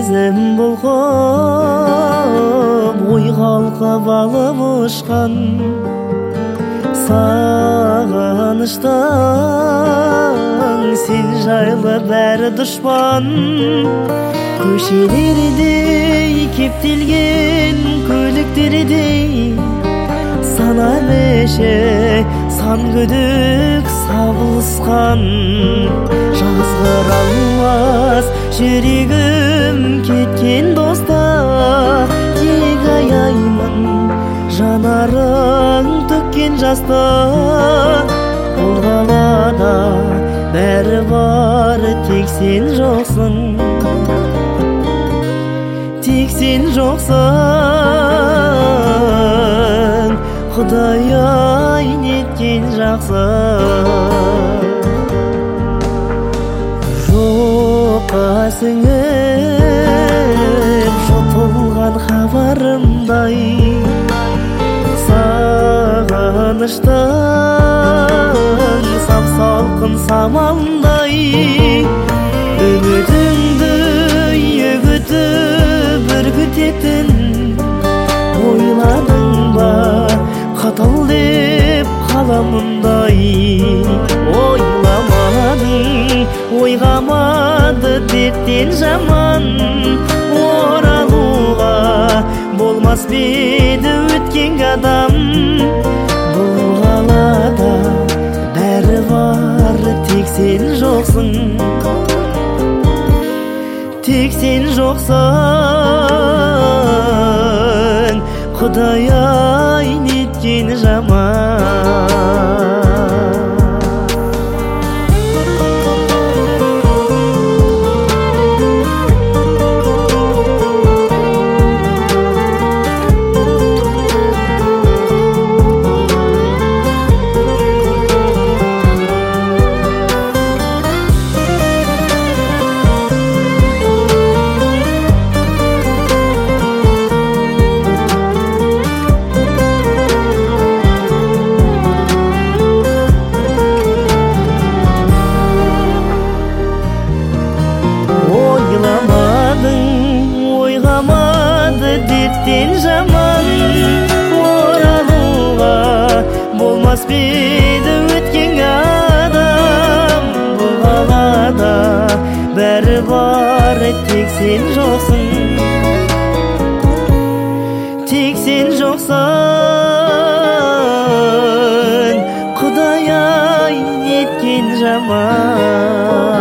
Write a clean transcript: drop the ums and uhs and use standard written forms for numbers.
сезім бұлқып ой қалқып алып ұшқан сағыныштан сен жайлы бәрі дұшпан көшелердей кептелген көліктердей сана меше сан күдік сабылысқан жазғыра алмас жүрегім кеткен доста тек аяймын жанарың төккен жасты бұл қалада бәрі бар тек сен жоқсың тек сен жоқсың Құдай неткен жақсы жоққа сіңіп жұтылған хабарымдай сағыныштың сап-салқын самалдай үмітіңді үгітіп үркітетін ойладың ба қатал деп қаламындай ойламадың ойғамады дерттен жаман оралуға болмас беді өткен адам бұл қалада бәрі бар тек сен жоқсың тек сен жоқсың Құдай неткен жаман дерттен жаман оралуға болмас беді өткен адам бұл қалада бәрі бар тек сен жоқсың тек сен жоқсың Құдай-ай неткен жаман